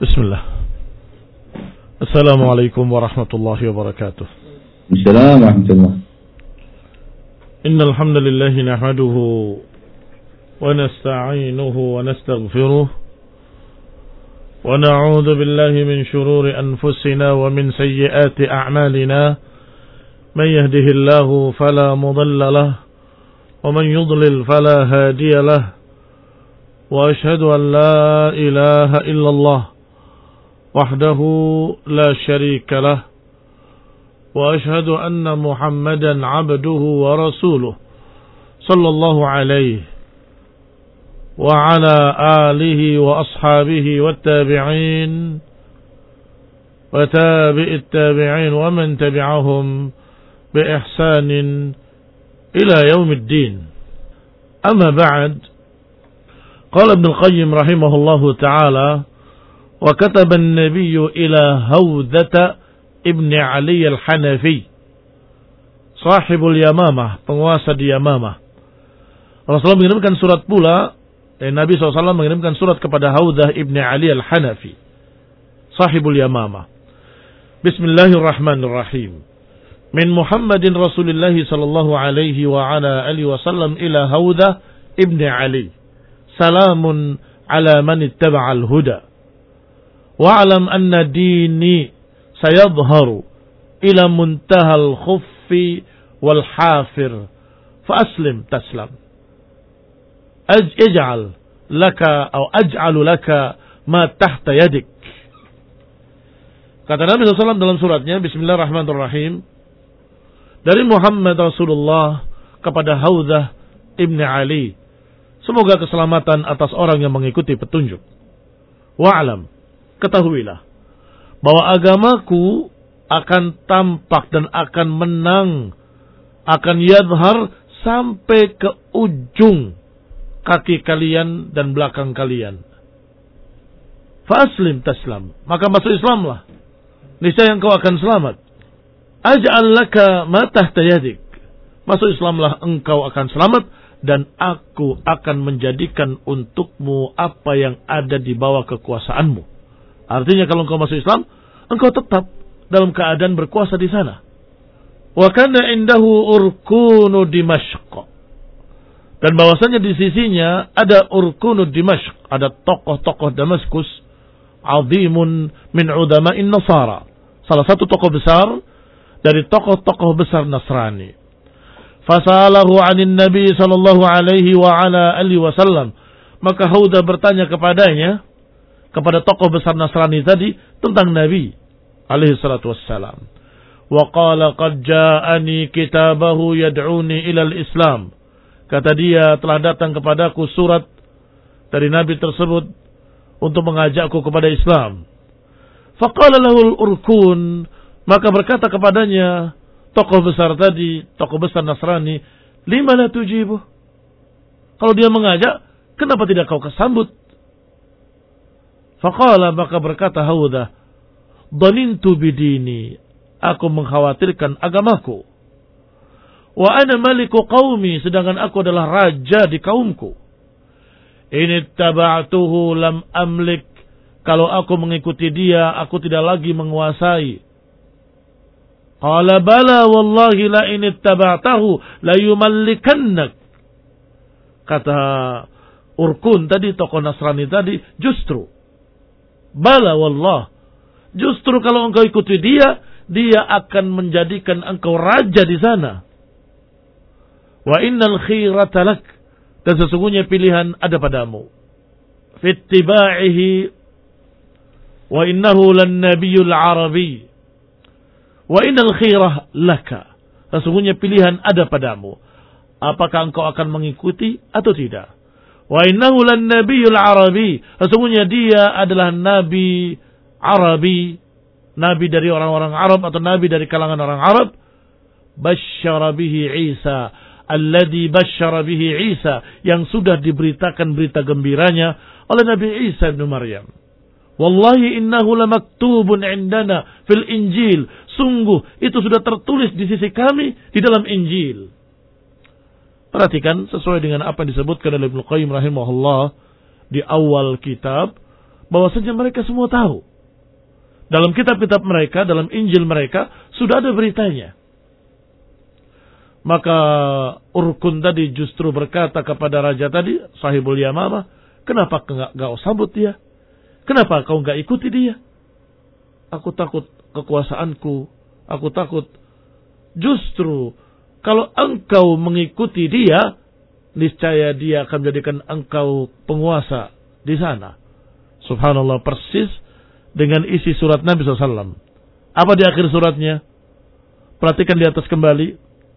Bismillah. Assalamualaikum warahmatullahi wabarakatuh. Assalamualaikum warahmatullahi. Innal hamdalillah nahmaduhu wa nasta'inuhu wa nastaghfiruh wa na'udzu billahi min shururi anfusina wa min sayyiati a'malina. Man yahdihillahu fala mudilla lahu wa man yudlil fala hadiya lahu. Wa ashhadu an la ilaha illallah وحده لا شريك له وأشهد أن محمدا عبده ورسوله صلى الله عليه وعلى آله وأصحابه والتابعين وتابع التابعين ومن تبعهم بإحسان إلى يوم الدين. أما بعد، قال ابن القيم رحمه الله تعالى: وكتب النبي إلى هوذة ابن علي الحنفي صاحب اليمامة, penguasa di Yamamah. Rasulullah mengirimkan surat pula, Nabi SAW mengirimkan surat kepada Hawdzah ibn Ali al-Hanafi, sahibul Yamamah. Bismillahirrahmanirrahim. Min Muhammadin Rasulullah sallallahu alaihi wa ala alihi wasallam ila Hawdzah ibn Ali. Salamun ala man ittaba'al huda. Wa'alam anna dini sayadharu ila muntahal khuffi wal hafir fa aslim taslam. Aj'al laka atau aj'alu laka ma tahta yadik. Kata Nabi SAW dalam suratnya, Bismillahirrahmanirrahim, dari Muhammad Rasulullah kepada Hawdzah ibn Ali, semoga keselamatan atas orang yang mengikuti petunjuk. Wa'alam, ketahuilah bahwa agamaku akan tampak dan akan menang, akan yadhar sampai ke ujung kaki kalian dan belakang kalian. Faslim taslam, maka masuk Islamlah, niscaya engkau akan selamat. Aj'al laka ma tahta yadik, masuk Islamlah engkau akan selamat, dan aku akan menjadikan untukmu apa yang ada di bawah kekuasaanmu. Artinya kalau engkau masuk Islam, engkau tetap dalam keadaan berkuasa di sana. Wa kana indahu urkunu Dimashq. Dan bahwasanya di sisinya ada urkunu Dimashq, ada tokoh-tokoh Damaskus, azimun min udama'in Nasara, salah satu tokoh besar dari tokoh-tokoh besar Nasrani. Fasalahu 'anin Nabi sallallahu alaihi wa ala alihi wasallam. Maka Hawdzah bertanya kepadanya, kepada tokoh besar Nasrani tadi, tentang Nabi alaihi salatu wassalam. Wa qala qad ja'ani kitabahu yad'uni ilal Islam. Kata dia, telah datang kepadaku surat dari Nabi tersebut untuk mengajakku kepada Islam. Faqala lahul urkun, maka berkata kepadanya tokoh besar tadi, tokoh besar Nasrani, lima la tujibu, kalau dia mengajak, kenapa tidak kau kesambut? Faqala, maka berkata Hawdzah, dhanintu bidini, aku mengkhawatirkan agamaku. Wa ana maliku qaumi, sedangkan aku adalah raja di kaumku. In ittaba'tuhu lam amlik, kalau aku mengikuti dia, aku tidak lagi menguasai. Qala bala wallahi la in ittaba'tahu la yumallikannak. Kata Urkun tadi, tokoh Nasrani tadi, justru bala wallah, justru kalau engkau ikuti dia, dia akan menjadikan engkau raja di sana. Wa innal khirata lak, dan sesungguhnya pilihan ada padamu. Fittiba'ihi wa innahu lan nabiyyul arabi. Wa innal khirah laka, sesungguhnya pilihan ada padamu. Apakah engkau akan mengikuti atau tidak? Wa innahu lan nabiyyul arabi, sesungguhnya dia adalah nabi Arabi, nabi dari orang-orang Arab atau nabi dari kalangan orang Arab. Basyara bihi Isa, alladhi basyara bihi Isa, yang sudah diberitakan berita gembiranya oleh Nabi Isa bin Maryam. Wallahi innahu lamaktubun indana fil Injil, sungguh itu sudah tertulis di sisi kami di dalam Injil. Perhatikan sesuai dengan apa yang disebutkan oleh Ibnu Qayyim rahimahullah di awal kitab, bahwasanya mereka semua tahu. Dalam kitab-kitab mereka, dalam Injil mereka, sudah ada beritanya. Maka Urkun tadi justru berkata kepada raja tadi, sahibul Yamamah, kenapa enggak sambut dia? Kenapa kau enggak ikuti dia? Aku takut kekuasaanku, aku takut. Justru kalau engkau mengikuti dia, niscaya dia akan menjadikan engkau penguasa di sana. Subhanallah, persis dengan isi surat Nabi SAW. Apa di akhir suratnya? Perhatikan di atas kembali.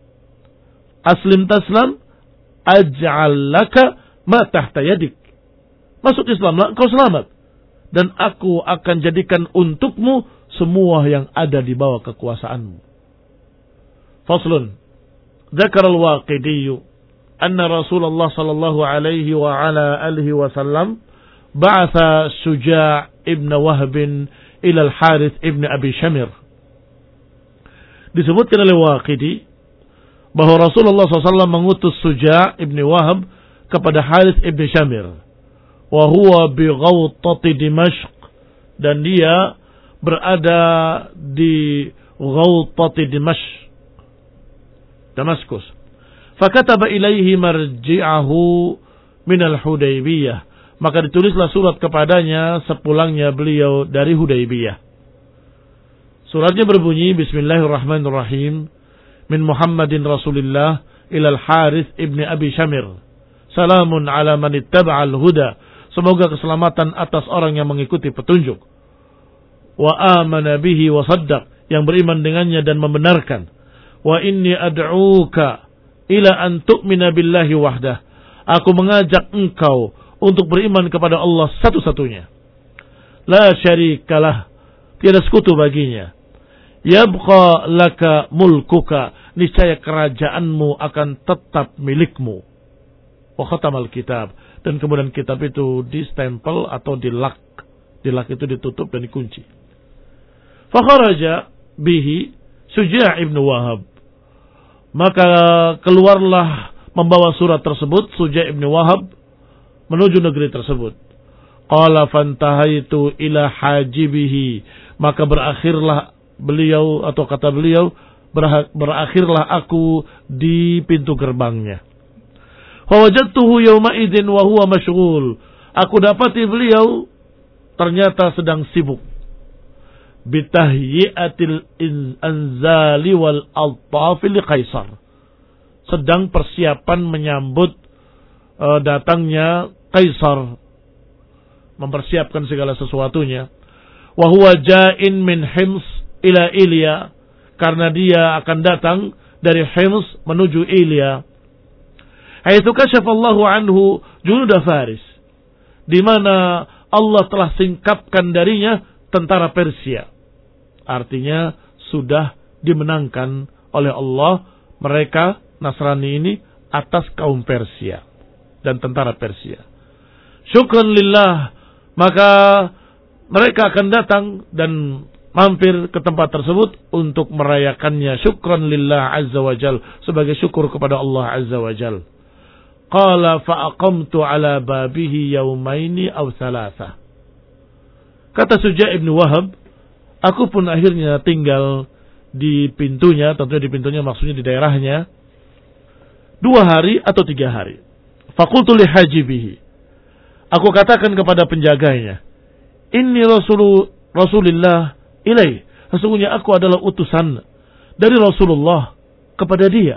Aslim taslam, aj'al laka ma tahta yadik. Masuk Islamlah, engkau selamat. Dan aku akan jadikan untukmu semua yang ada di bawah kekuasaanmu. Faslun. Dzakar al-Waqidi anna Rasulullah sallallahu alaihi wa ala alihi wasallam ba'atha Suja' ibn Wahb ila al-Harith ibn Abi Shamir. Disebutkan oleh Waqidi bahwa Rasulullah SAW mengutus Suja' ibn Wahb kepada Harith ibn Shamir. Wa huwa bi Ghawtati Dimashq, dan dia berada di Ghawtati Dimashq, Damaskus. Fakataba ilaihi marji'ahu minal Hudaybiyah. Maka ditulislah surat kepadanya sepulangnya beliau dari Hudaybiyah. Suratnya berbunyi, Bismillahirrahmanirrahim. Min Muhammadin Rasulillah ilal Harith ibn Abi Shamir. Salamun ala man ittaba'al huda. Semoga keselamatan atas orang yang mengikuti petunjuk. Wa amana bihi wa saddaq. Yang beriman dengannya dan membenarkan. Wa inni ad'uka ila an tu'mina billahi wahdah. Aku mengajak engkau untuk beriman kepada Allah satu-satunya. La syarikalah, tiada sekutu baginya. Yabqa laka mulkuka, niscaya kerajaanmu akan tetap milikmu. Wa khatamal kitab, dan kemudian kitab itu distempel atau dilak. Dilak itu ditutup dan dikunci. Fa kharaja bihi Suja' ibn Wahab. Maka keluarlah membawa surat tersebut Suja' ibn Wahab menuju negeri tersebut. Qala fantahaitu ila hajibihi. Maka berakhirlah beliau, atau kata beliau, berakhirlah aku di pintu gerbangnya. Fawajadtuhu yawma idin wa huwa mashghul. Aku dapati beliau ternyata sedang sibuk. Bitahyiatil anzali wal altaf li Kaisar. Sedang persiapan menyambut datangnya Kaisar, mempersiapkan segala sesuatunya. Wa huwa ja'in min Hims ila Ilya, karena dia akan datang dari Hims menuju Ilya. Haitsu kasyafallahu anhu junuda Faris, di mana Allah telah singkapkan darinya tentara Persia. Artinya sudah dimenangkan oleh Allah mereka Nasrani ini atas kaum Persia dan tentara Persia. Syukran lillah, maka mereka akan datang dan mampir ke tempat tersebut untuk merayakannya. Syukran lillah azza wa jal, sebagai syukur kepada Allah azza wa jal. Qala fa'aqamtu ala babihi yawmaini aw thalatha. Kata Suja' ibn Wahab, aku pun akhirnya tinggal di pintunya, tentunya di pintunya maksudnya di daerahnya, 2 hari atau 3 hari. Faqultu li hajibihi. Aku katakan kepada penjaganya, inni Rasulillah ilaih. Sesungguhnya aku adalah utusan dari Rasulullah kepada dia.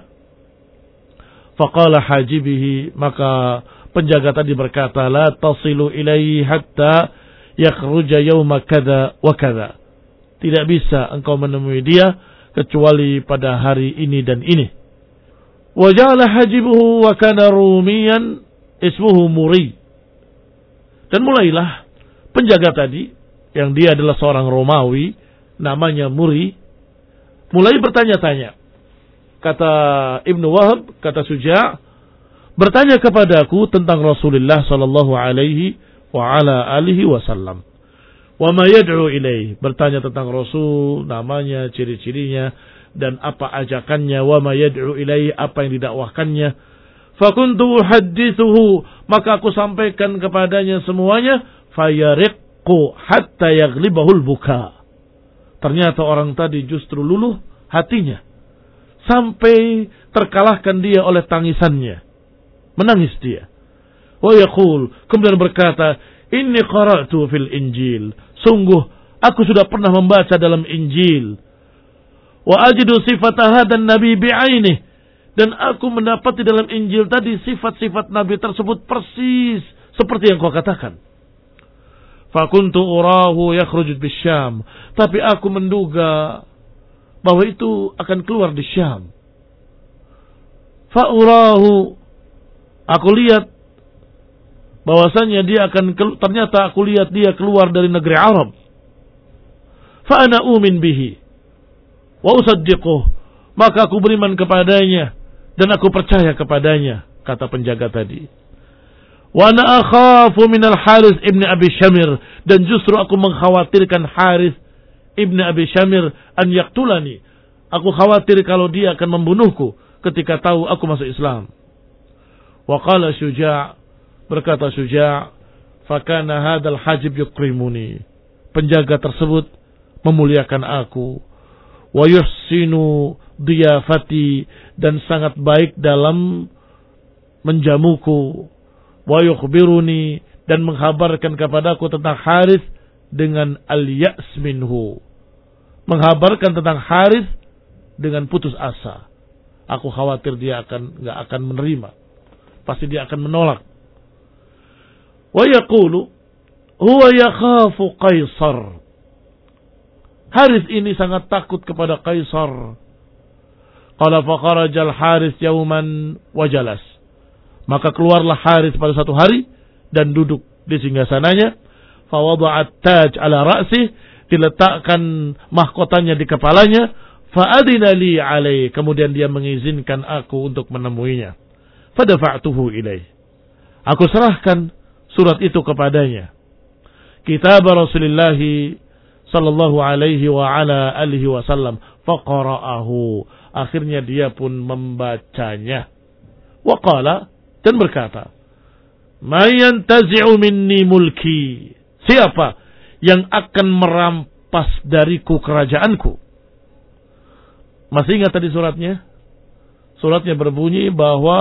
Faqala hajibihi, maka penjaga tadi berkata, la tasilu ilaihi hatta yakhruja yawma kada wa kada. Tidak bisa engkau menemui dia kecuali pada hari ini dan ini. Wa ja'ala hajibuhu wa kana rumiyan ismuhu Muri. Dan mulailah penjaga tadi, yang dia adalah seorang Romawi, namanya Muri, mulai bertanya-tanya. Kata Ibnu Wahab, kata Suja', bertanya kepadaku tentang Rasulullah sallallahu alaihi wa ala alihi wasallam. Wa ma yad'u ilaih, bertanya tentang Rasul, namanya, ciri-cirinya, dan apa ajakannya. Wa ma yad'u ilaih, apa yang didakwahkannya. Fakuntu uhaddithuhu, maka aku sampaikan kepadanya semuanya. Fayariq yashiqu hatta yaghlibahul buka. Ternyata orang tadi justru luluh hatinya sampai terkalahkan dia oleh tangisannya. Menangis dia. Wa yaqul, kemudian berkata, inni qara'tu fil Injil. Sungguh aku sudah pernah membaca dalam Injil. Wa ajidu sifata hadan nabi bi'ainih. Dan aku mendapati dalam Injil tadi sifat-sifat Nabi tersebut persis seperti yang kau katakan. Fakuntu urahu yakhruj bisyam. Tapi aku menduga bahwa itu akan keluar di Syam. Fa'urahu, aku lihat bahwasanya dia akan ternyata aku lihat dia keluar dari negeri Arab. Fa'ana umin bihi wa usaddiquh. Maka aku beriman kepadanya dan aku percaya kepadanya, kata penjaga tadi. Wa ana akhafu minal Harith ibn Abi Syamir, dan justru aku mengkhawatirkan Harith ibn Abi Syamir an yaqtulani. Aku khawatir kalau dia akan membunuhku ketika tahu aku masuk Islam. Wa qala Syuja', berkata Syuja', fa kana hadzal hajib yukrimuni. Penjaga tersebut memuliakan aku. Wa yuhsinu diyafati, dan sangat baik dalam menjamuku. Wa yukhbiruni, dan menghabarkan kepadaku tentang Harith dengan al-ya's minhu. Menghabarkan tentang Harith dengan putus asa. Aku khawatir dia enggak akan menerima. Pasti dia akan menolak. Wa yaqulu huwa yakhafu Qaisar. Harith ini sangat takut kepada Qaisar. Qala fa kharajal Harith yauman wa jalas. Maka keluarlah Harith pada satu hari dan duduk di singgasananya. Fa wada'at taj ala ra'si, diletakkan mahkotanya di kepalanya. Fa adina li alaihi, kemudian dia mengizinkan aku untuk menemuinya. Fa dafa'tuhu ilaihi, aku serahkan surat itu kepadanya. Kitab Rasulullah sallallahu alaihi wa ala alihi wasallam. Fa qara'ahu, akhirnya dia pun membacanya. Wa qala, dan berkata, "Man yantazi'u minni mulki?" Siapa yang akan merampas dariku kerajaanku? Masih ingat tadi suratnya? Suratnya berbunyi bahwa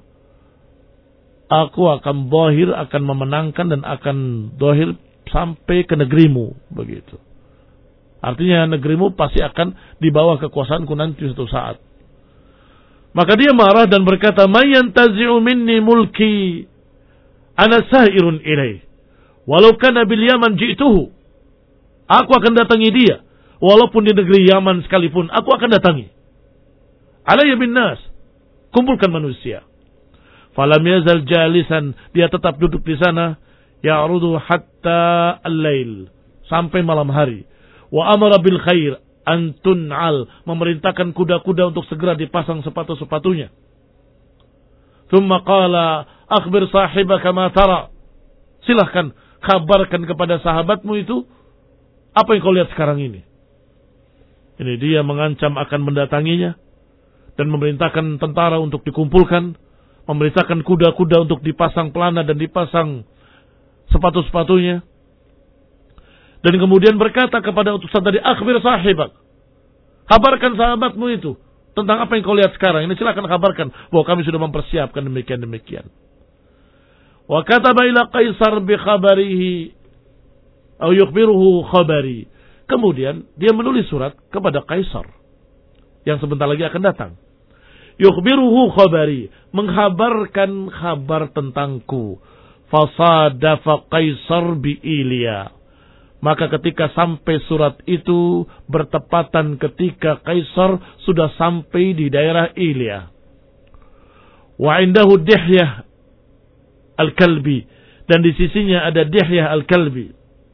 aku akan zahir, akan memenangkan dan akan zahir sampai ke negerimu, begitu. Artinya negerimu pasti akan di bawah kekuasaanku nanti suatu saat. Maka dia marah dan berkata, "Man yantazi'u minni mulki? Ana sa'irun ilaih. Walau kana bil Yaman ji'tuhu." Aku akan datangi dia. Walaupun di negeri Yaman sekalipun, aku akan datangi. Alayya bin nas. Kumpulkan manusia. Falam yazal jalisan. Dia tetap duduk di sana. Ya'rudu hatta al-lail. Sampai malam hari. Wa amara bil khair an tun'al, memerintahkan kuda-kuda untuk segera dipasang sepatu-sepatunya. Thumma qala akhbir sahibaka ma tara. Silahkan kabarkan kepada sahabatmu itu apa yang kau lihat sekarang ini. Ini dia mengancam akan mendatanginya dan memerintahkan tentara untuk dikumpulkan, memerintahkan kuda-kuda untuk dipasang pelana dan dipasang sepatu-sepatunya. Dan kemudian berkata kepada utusan tadi, akhbir sahibak, kabarkan sahabatmu itu tentang apa yang kau lihat sekarang. Ini silakan kabarkan bahwa kami sudah mempersiapkan demikian-demikian. Wa kataba ila Qaisar bi khabarihi atau yukhbiruhu khabari. Kemudian dia menulis surat kepada Qaisar yang sebentar lagi akan datang. Yukhbiruhu khabari, menghabarkan kabar tentangku. Fasadafa Qaisar bi Ilya. Maka ketika sampai surat itu bertepatan ketika Qaisar sudah sampai di daerah Ilya. Wa indahu Dihyah al-Kalbi, dan di sisinya ada Dihyah al-Kalbi.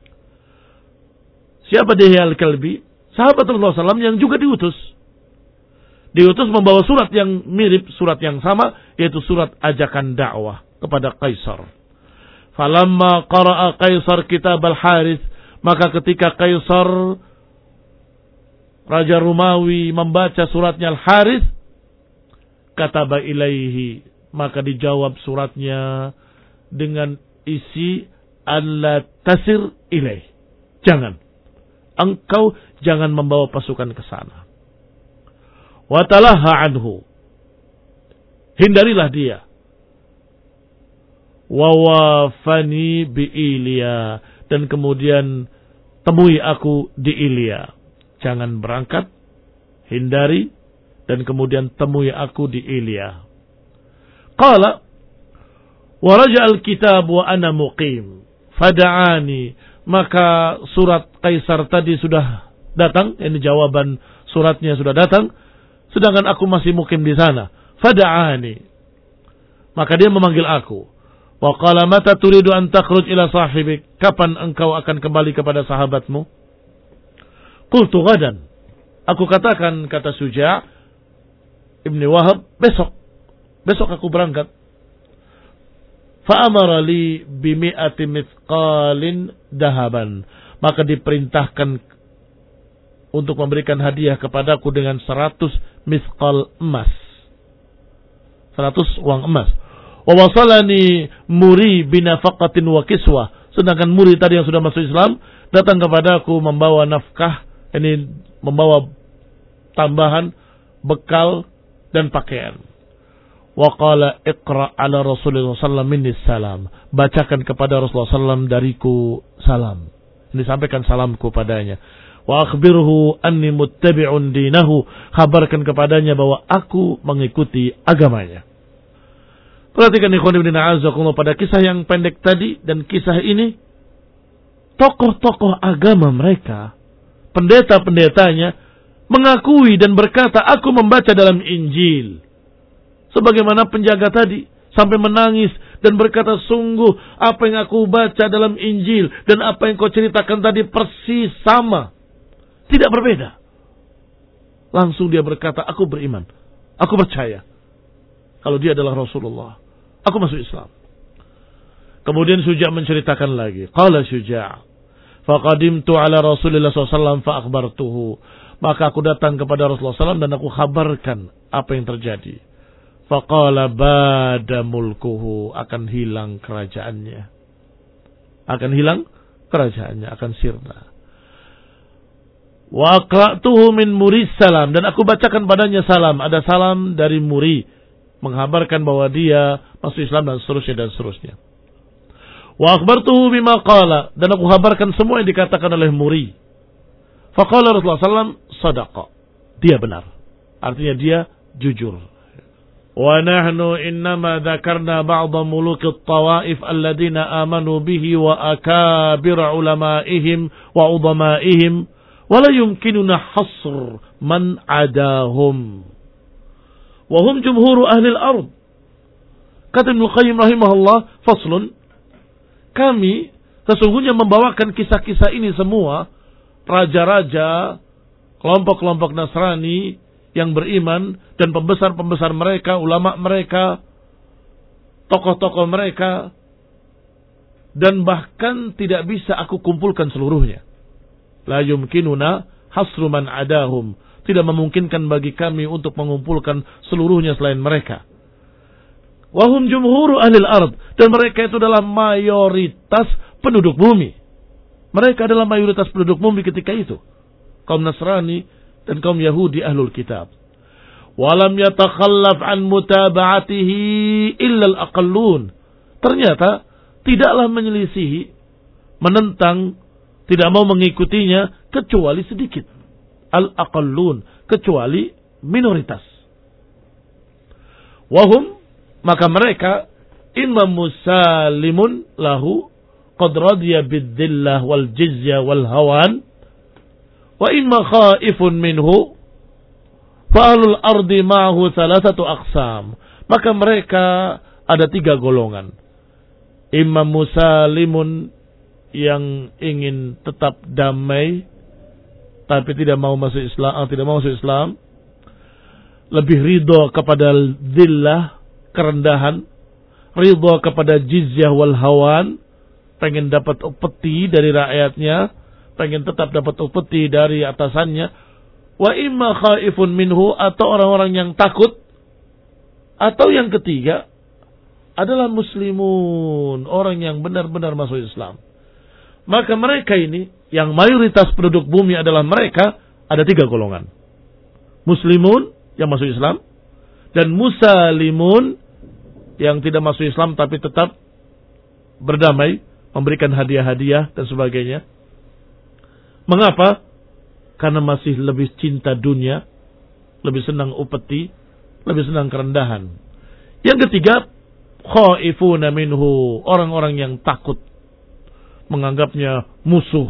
Siapa Dihyah al-Kalbi? Sahabat Rasulullah SAW yang juga diutus. Diutus membawa surat yang mirip, surat yang sama, yaitu surat ajakan dakwah kepada Qaisar. Falamma qara'a Qaisar kitab al-Harith, maka ketika Qaisar Raja Romawi membaca suratnya Al-Harith, kataba ilaihi, maka dijawab suratnya dengan isi alla tasir ilaih. Jangan. Engkau jangan membawa pasukan ke sana. Wa talaha anhu. Hindarilah dia. Wa wafani bi Ilya. Dan kemudian temui aku di Ilya. Jangan berangkat, hindari, dan kemudian temui aku di Ilya. Qala wa raja al-kitab wa ana muqim fada'ani. Maka surat Kaisar tadi sudah datang, ini jawaban suratnya sudah datang, sedangkan aku masih mukim di sana. Fada'ani. Maka dia memanggil aku. Wa qala mata turidu an takhruj ila sahibik? Kapan engkau akan kembali kepada sahabatmu? Qultu gadan. Aku katakan, kata Suja' Ibni Wahab, besok. Besok aku berangkat. Fa'amara li bimi'ati mithqalin dahaban. Maka diperintahkan untuk memberikan hadiah kepadaku dengan 100 mithqal emas. 100 uang emas. Wa wasalani muri binafaqatin wa kiswah. Sedangkan muri tadi yang sudah masuk Islam datang kepadaku membawa nafkah, ini membawa tambahan bekal dan pakaian. Wa qala iqra ala Rasulullah sallallahu minni salam. Bacakan kepada Rasulullah sallallahu dariku salam. Ini sampaikan salamku padanya. Wa akhbirhu anni muttabi'un dinahu. Kabarkan kepadanya bahwa aku mengikuti agamanya. Perhatikan ikhwan ibn a'azakumullah, pada kisah yang pendek tadi dan kisah ini, tokoh-tokoh agama mereka, pendeta-pendetanya mengakui dan berkata, aku membaca dalam Injil. Sebagaimana penjaga tadi sampai menangis dan berkata, sungguh apa yang aku baca dalam Injil dan apa yang kau ceritakan tadi persis sama, tidak berbeda. Langsung dia berkata, aku beriman, aku percaya kalau dia adalah Rasulullah, aku masuk Islam. Kemudian Suja' menceritakan lagi. Qala Suja' faqadimtu ala Rasulillah SAW fa'akhbartuhu. Maka aku datang kepada Rasulullah SAW dan aku kabarkan apa yang terjadi. Faqala bada mulkuhu. Akan hilang kerajaannya. Akan hilang kerajaannya. Akan sirna. Wa aqra'tuhu min muri salam. Dan aku bacakan padanya salam. Ada salam dari muri. Menghabarkan bahwa dia masuk Islam dan seterusnya. Wa akhbartuhu bima qala, dan aku kabarkan semua yang dikatakan oleh muri. Faqala Rasulullah sallallahu sadaqa. Dia benar. Artinya dia jujur. Wa nahnu innama dzakarna ba'dha muluki at-tawaif alladziina amanu bihi wa akabir ulama'ihim wa udhama'ihim wa la yumkinuna hasr man adahum. Wahum jumhuru ahli al-ard. Kata Ibnu Qayyim rahimahullah, faslun, kami sesungguhnya membawakan kisah-kisah ini semua, raja-raja, kelompok-kelompok Nasrani yang beriman, dan pembesar-pembesar mereka, ulama mereka, tokoh-tokoh mereka, dan bahkan tidak bisa aku kumpulkan seluruhnya. La yumkinuna hasru man adahum. Tidak memungkinkan bagi kami untuk mengumpulkan seluruhnya selain mereka. Wahum jumhuru ahlil ard. Dan mereka itu adalah mayoritas penduduk bumi. Mereka adalah mayoritas penduduk bumi ketika itu. Kaum Nasrani dan kaum Yahudi ahlul kitab. Walam yatakhallaf an mutaba'atihi illa al-aqallun. Ternyata tidaklah menyelisihi, menentang, tidak mau mengikutinya kecuali sedikit. Al-aqallun, kecuali minoritas. Wahum, maka mereka, imma musalimun lahu qad radiya bid-dhillah wal jizya wal hawan, wa imma khaifun minhu fa ahlul ardi ma'ahu thalathatu aqsam. Maka mereka ada 3 golongan. Imma musalimun, yang ingin tetap damai tapi tidak mau masuk Islam, lebih ridho kepada dhillah, kerendahan, ridho kepada jizyah wal hawan, pengen dapat upeti dari rakyatnya, pengen tetap dapat upeti dari atasannya. Wa imma khaifun minhu, atau orang-orang yang takut, atau yang ketiga, adalah muslimun, orang yang benar-benar masuk Islam. Maka mereka ini, yang mayoritas penduduk bumi adalah mereka, ada 3 golongan. Muslimun, yang masuk Islam, dan musalimun, yang tidak masuk Islam tapi tetap berdamai, memberikan hadiah-hadiah dan sebagainya. Mengapa? Karena masih lebih cinta dunia, lebih senang upeti, lebih senang kerendahan. Yang ketiga, khaifuna minhu, orang-orang yang takut, menganggapnya musuh.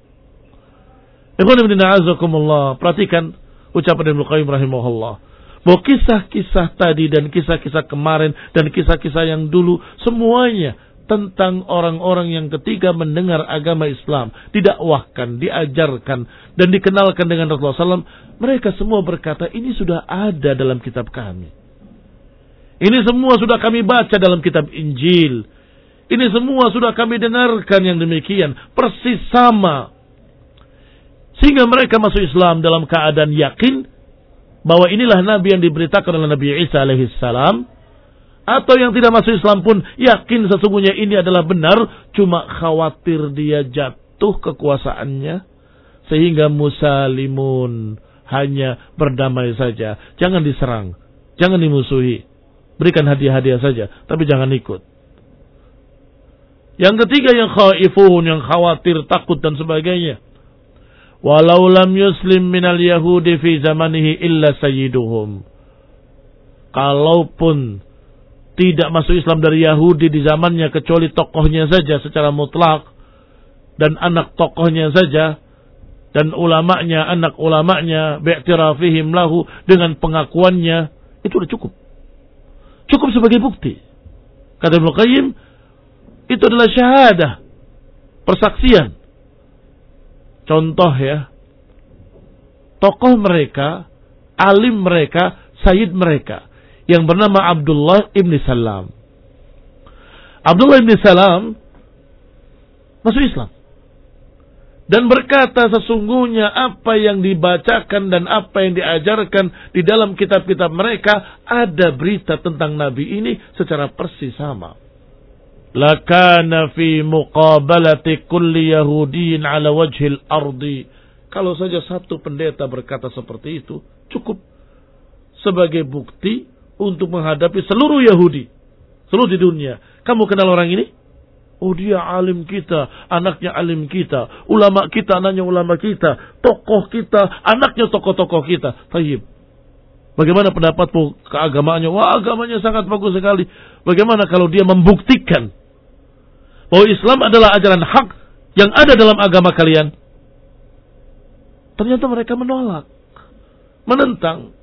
Perhatikan ucapan Ibnu Qayyim rahimahullah, bahwa kisah-kisah tadi dan kisah-kisah kemarin dan kisah-kisah yang dulu semuanya tentang orang-orang yang ketika mendengar agama Islam, didakwahkan, diajarkan dan dikenalkan dengan Rasulullah SAW, mereka semua berkata, ini sudah ada dalam kitab kami. Ini semua sudah kami baca dalam kitab Injil. Ini semua sudah kami dengarkan yang demikian. Persis sama. Sehingga mereka masuk Islam dalam keadaan yakin bahwa inilah Nabi yang diberitakan oleh Nabi Isa alaihissalam. Atau yang tidak masuk Islam pun yakin sesungguhnya ini adalah benar. Cuma khawatir dia jatuh kekuasaannya. Sehingga musalimun, hanya berdamai saja. Jangan diserang. Jangan dimusuhi. Berikan hadiah-hadiah saja, tapi jangan ikut. Yang ketiga yang khaifun, yang khawatir, takut dan sebagainya. Walau lam yuslim minal yahudi fi zamanihi illa sayyiduhum. Kalaupun tidak masuk Islam dari Yahudi di zamannya kecuali tokohnya saja secara mutlak, dan anak tokohnya saja, dan ulamanya, anak ulamanya, bi'tirafihim lahu, dengan pengakuannya, itu sudah cukup. Cukup sebagai bukti. Kata Ibnu Qayyim, itu adalah syahadah, persaksian. Contoh ya, tokoh mereka, alim mereka, sayyid mereka, yang bernama Abdullah ibn Salam. Abdullah ibn Salam masuk Islam. Dan berkata sesungguhnya apa yang dibacakan dan apa yang diajarkan di dalam kitab-kitab mereka, ada berita tentang Nabi ini secara persis sama. Lakana fi muqabalati kulli yahudin ala wajhil ardi. Kalau saja satu pendeta berkata seperti itu, cukup sebagai bukti untuk menghadapi seluruh Yahudi, seluruh di dunia. Kamu kenal orang ini? Oh, dia alim kita, anaknya alim kita, ulama kita, anaknya ulama kita, tokoh kita, anaknya tokoh-tokoh kita. Tayyib. Bagaimana pendapatmu keagamaannya? Wah, agamanya sangat bagus sekali. Bagaimana kalau dia membuktikan bahwa Islam adalah ajaran hak yang ada dalam agama kalian? Ternyata mereka menolak, menentang.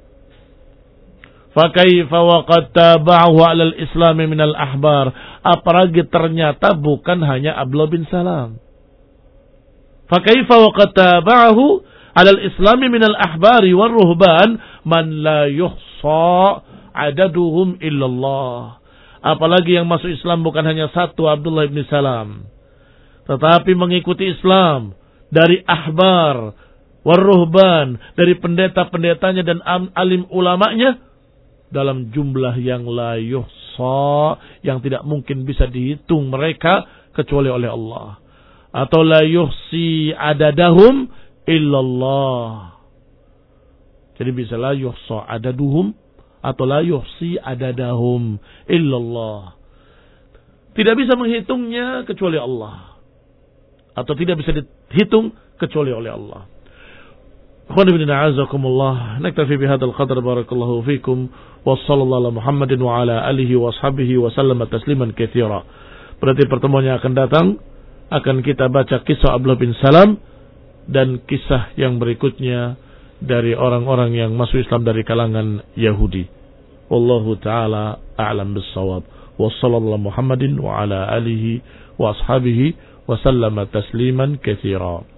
Fakaifa waqad tabahu 'alal Islam minal ahbar. Apalagi ternyata bukan hanya Abdullah bin Salam. Fakaifa waqad tabahu 'alal Islam minal ahbari war ruhban man la yuhsa 'adaduhum illallah. Apalagi yang masuk Islam bukan hanya satu Abdullah bin Salam, tetapi mengikuti Islam dari ahbar war ruhban, dari pendeta-pendetanya dan alim ulamanya, dalam jumlah yang la yuhsa, yang tidak mungkin bisa dihitung mereka kecuali oleh Allah. Atau la yuhsi adadahum illallah. Jadi bisa la yuhsa adaduhum atau la yuhsi adadahum illallah. Tidak bisa menghitungnya kecuali Allah. Atau tidak bisa dihitung kecuali oleh Allah. Akhwani bin a'azakumullah, naktafi bihadzal qadar, barakallahu fikum, wa sallallahu ala Muhammadin wa ala alihi wa ashabihi wa sallama tasliman katsira. Berarti pertemuan yang akan datang akan kita baca kisah Abdullah bin Salam dan kisah yang berikutnya dari orang-orang yang masuk Islam dari kalangan Yahudi. Wallahu taala a'lam bis-shawab. Wa sallallahu Muhammadin wa ala alihi wa ashabihi wa sallama tasliman katsira.